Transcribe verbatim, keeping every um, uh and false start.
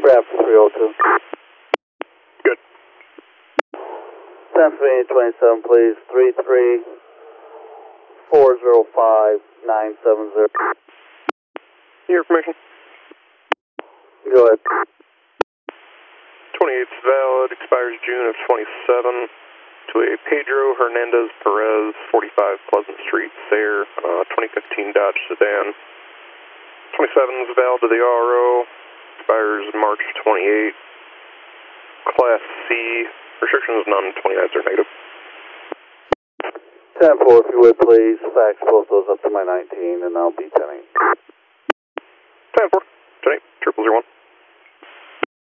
Brad for three oh two. Good. ten twenty twenty-seven, please. three three four zero five nine seven zero. Your information. Go ahead. twenty-eighth valid, expires June of twenty-seven. To a Pedro Hernandez Perez, forty-five Pleasant Street, Sayre, uh, twenty fifteen Dodge sedan. twenty-seven is valid to the R O, expires March twenty-eighth. Class C, restrictions none, twenty-nines are negative. ten four, if you would, please. Fax both those up to my nineteen, and I'll be ten eight. ten four, ten eight, triple zero one.